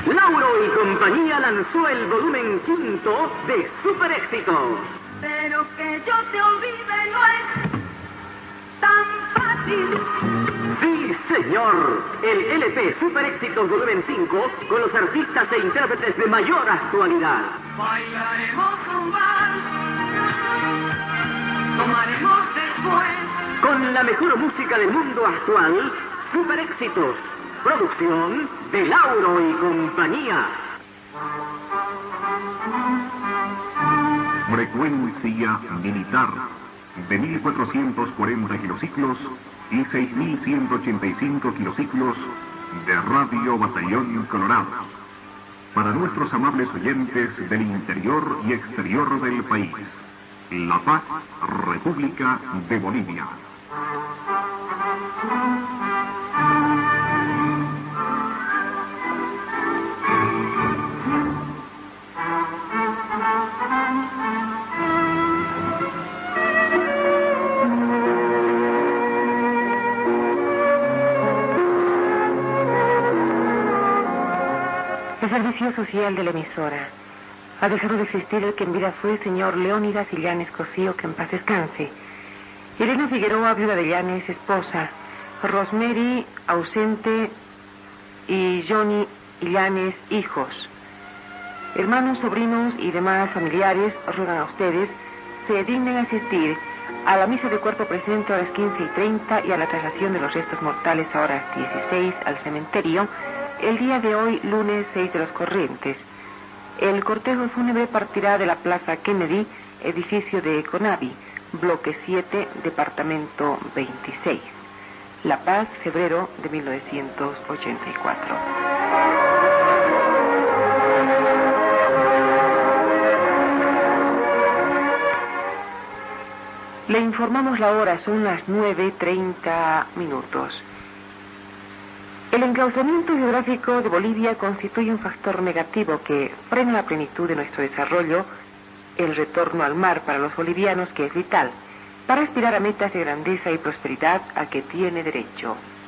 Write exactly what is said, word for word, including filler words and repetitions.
Lauro y compañía lanzó el volumen quinto de Super Éxitos. Pero que yo te olvide no es tan fácil. Sí, señor. El L P Super Éxitos volumen cinco con los artistas e intérpretes de mayor actualidad. Bailaremos un vals, tomaremos después. Con la mejor música del mundo actual, Super Éxitos. Producción de Lauro y compañía. Frecuencia militar de mil cuatrocientos cuarenta kilociclos y seis mil ciento ochenta y cinco kilociclos de Radio Batallón Colorado. Para nuestros amables oyentes del interior y exterior del país, La Paz, República de Bolivia. El servicio social de la emisora. Ha dejado de existir el que en vida fue el señor Leónidas Illanes Cosío, que en paz descanse. Elena Figueroa, viuda de Illanes, esposa. Rosemary, ausente. Y Johnny Illanes, hijos. Hermanos, sobrinos y demás familiares ruegan a ustedes se dignen a asistir a la misa de cuerpo presente a las quince y treinta y a la traslación de los restos mortales a horas dieciséis al cementerio el día de hoy, lunes seis de los Corrientes. El cortejo fúnebre partirá de la Plaza Kennedy, edificio de Conavi, bloque siete, departamento veintiséis. La Paz, febrero de mil novecientos ochenta y cuatro. Le informamos la hora, son las nueve treinta minutos. El enclaustramiento geográfico de Bolivia constituye un factor negativo que frena la plenitud de nuestro desarrollo, el retorno al mar para los bolivianos, que es vital para aspirar a metas de grandeza y prosperidad a que tiene derecho.